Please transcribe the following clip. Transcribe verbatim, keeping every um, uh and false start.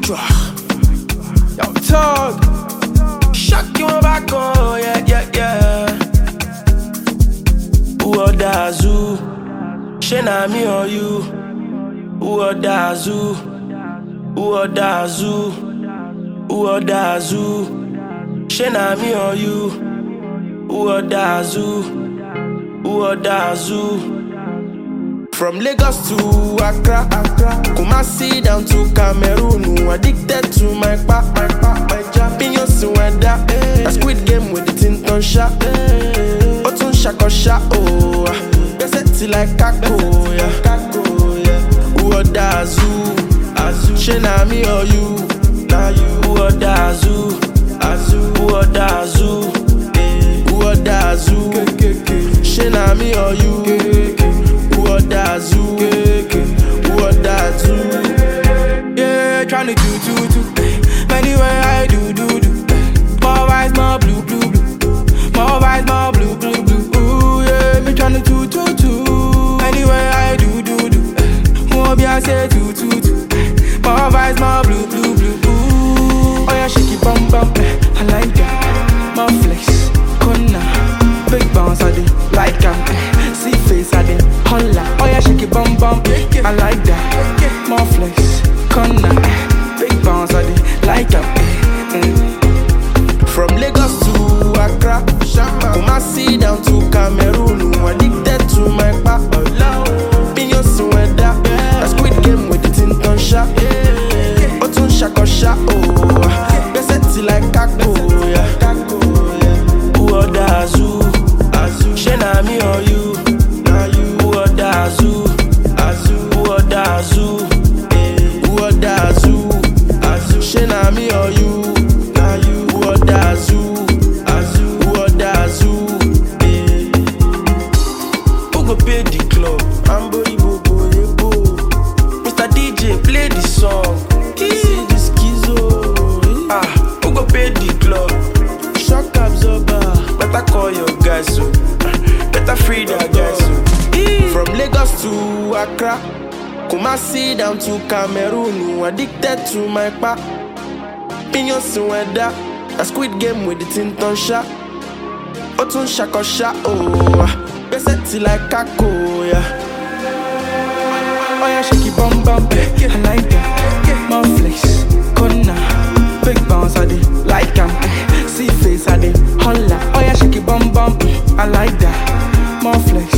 Yo, talk. Shock you back, oh, yeah, yeah, yeah. Who are that zoo? Shena me or you? Who are that zoo? Who are that zoo? Who are that zoo? Shena me or you? Who are that zoo? Who are that zoo? From Lagos to Accra, Kumasi down to Cameroon. Addicted to my pop, my pop, my jam. Opinions weather, a squid game with the tinton shot. Otun shako shot, oh. Beseti like kako, yeah. Who are that zoo? Shena me or you? Now you. Who are that zoo? Who are that zoo? Who are that zoo? Shena me or you? Who are that zoo? Who are that zoo? Yeah, tryna do, do, do. Anyway, I do, do, do. More vibes, more blue, blue, blue. More vibes, more blue, blue, blue. Ooh, yeah, me tryna do, do, do. Anyway, I do, do, do. More be I say do, do, do. More vibes, more blue, blue, blue. Ooh, oh yeah, shake it, bum, bum. I like that. More flex, corner. Big bounce, I do like that. See face, I did holla. Oh yeah, shake it, bum, bum. I like that. More flex, corner. Big bounce, I did like that. Mm. From Lagos to Accra, Kumasi down to Cameroon. Addicted to my pop, opinions weather, a squid game with the tinton shot. Otun shako shot, oh. Beseti like kako, yeah. Who are that zoo? Shena me or you? Who are that zoo? Who are that zoo? Who are that zoo? Shena me or you? Who are that zoo? Who are that zoo? Who go pay the club? Ambori bobo yebo. Mister D J play the song. See the schizo. Ah, who go pay the club? Shock absorber. Better call your guys so. Better free that guys so. From Lagos to Accra, Kumasi down to Cameroon. Addicted to my pop. Opinions weather, a squid game with the tinton shot. Otun shako shot, oh. Beseti like kako, yeah. Oh yeah, shake it, bum, bum. I like that. More flex, corner. Big bounce, I did like that. See face, I did holla. Oh yeah, shake it, bum, bum. I like that. More flex.